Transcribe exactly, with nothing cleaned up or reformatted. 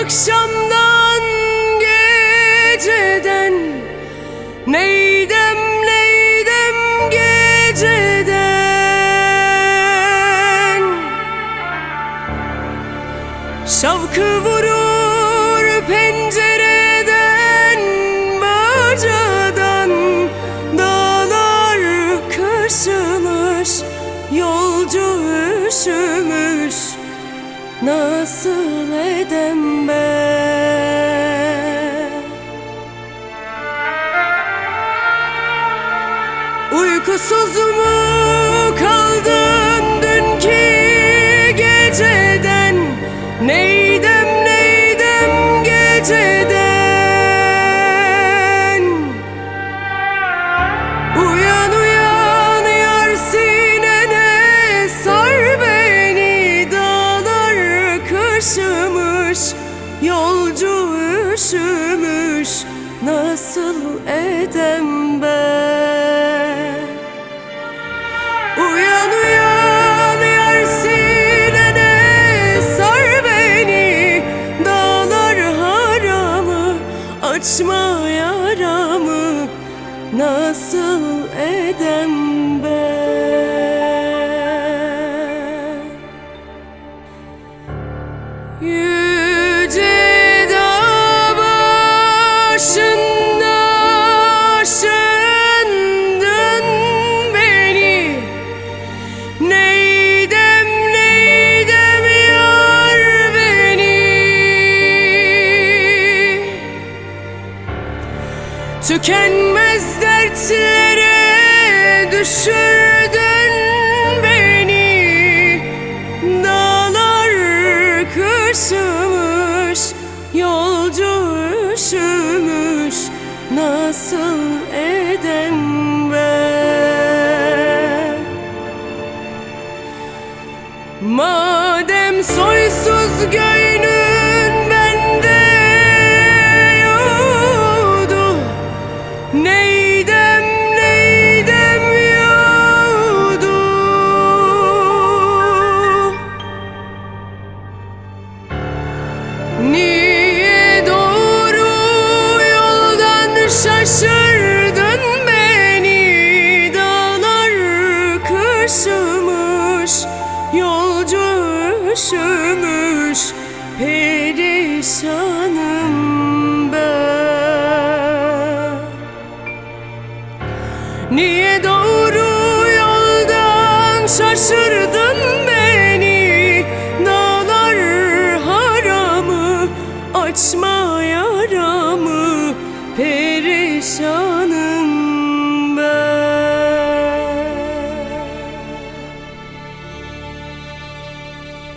akşamdan geceden, neydem neydem geceden. Şavkı vurur pencereden, bacadan. Dağlar kışımış, yolcu üşümüş, nasıl edem ben? Uykusuz mu kaldın dünkü geceden, neydem neydem geceden. Uyan uyan yar sinene, sar beni. Dağlar kışımış, yolcu üşümüş, nasıl edem ben? Uyan uyan yar sinene, sar beni. Dağlar haramı, açma yaramı, nasıl edem ben? Yüce dağ başında aşındın beni, neydem neydem yar beni. Tükenmez dertlere düşürdün beni. Dağlar kışımış, yolcu üşümüş, nasıl edem ben? Madem soysuz göynün bende yoktu, neydem neydem yoktu. Niye doğru yoldan şaşırdın beni? Dağlar kışımış, yolcu üşümüş, perişanım ben. Niye doğru yoldan şaşırdın beni? Dağlar haramı, açma yaramı, perişanım